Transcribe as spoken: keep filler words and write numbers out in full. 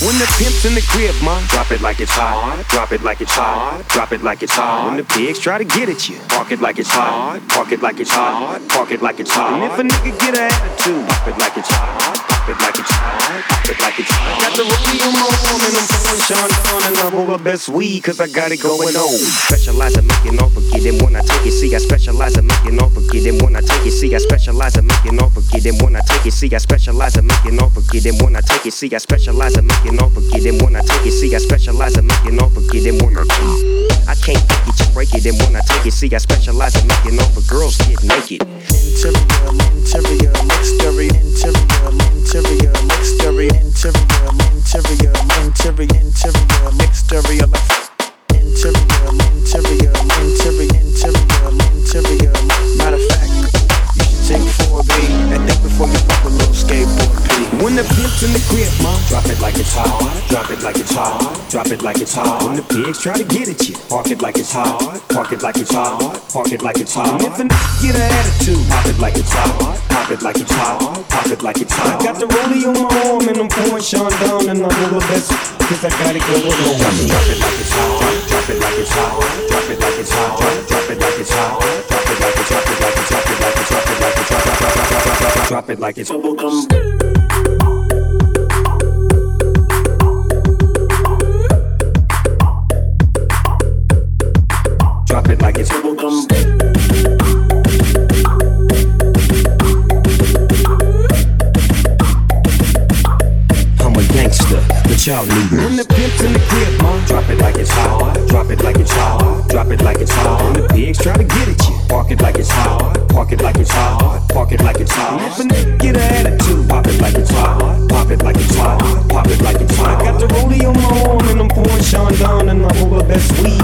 When the pimp's in the crib, ma, drop it like it's hot. Drop it like it's hot. Drop it like it's hot. When the pigs try to get at you, park it like it's hot. Park it like it's hot. Park it like it's hot. And if a nigga get an attitude, pop it like it's hot. Pop it like it's hot. Pop it like it's hot. Got the rollie on my arm and I'm pouring Sean Don and I roll the best weed cause I got it going on. Specialize in making off forget them when I take it. See, I specialize in making off forget them when I take it. See, I specialize in making off forget them when I take it. See, I specialize in making off forget them when I take it. See, I specialize in making off forget them when I take it. See, I specialize in making off forget them when I take it. I can't take it, just break it. And when I take it, see, I specialize in making off for girls get naked. Interior, interior, exterior, interior, interior, exterior, interior, interior, interior, interior, exterior, interior, interior, interior, interior, interior. Matter of fact, you should take four B and think before you fuck a little skateboard, please. When the pimp's in the crib, ma, drop it like it's hot. Drop it like it's hot. Drop it like it's hot. When the pigs try to get at you, park it like it's hot. Park it like it's hot. Park it like it's hot. And if a nigga get an attitude, pop it like it's hot. Pop it like it's hot. Pop it like it's hot. I got the rollie on my arm and I'm pouring Sean Don and I'm a little best cause I got it going on. Drop it, drop it like it's hot. Drop it like it's hot. Drop it like it's hot. Drop it like it's hot. Drop it like it's drop it like it's drop it like it's drop it like it's drop it like it's drop it like it's bubblegum. Drop it like it's bubblegum. I'm a gangster, but y'all leave me. When the pimp's in the crib, ma, drop it like it's hot. Drop it like it's hot. Drop it like it's hot. When the pigs try to get at you, park it like it's hot. Park it like it's hot. Park it like it's hot. And if a nigga get an attitude, pop it like it's hot. Pop it like it's hot. Pop it like it's hot. I got the rollie on my arm and I'm pouring Sean Don and I'm all the best weed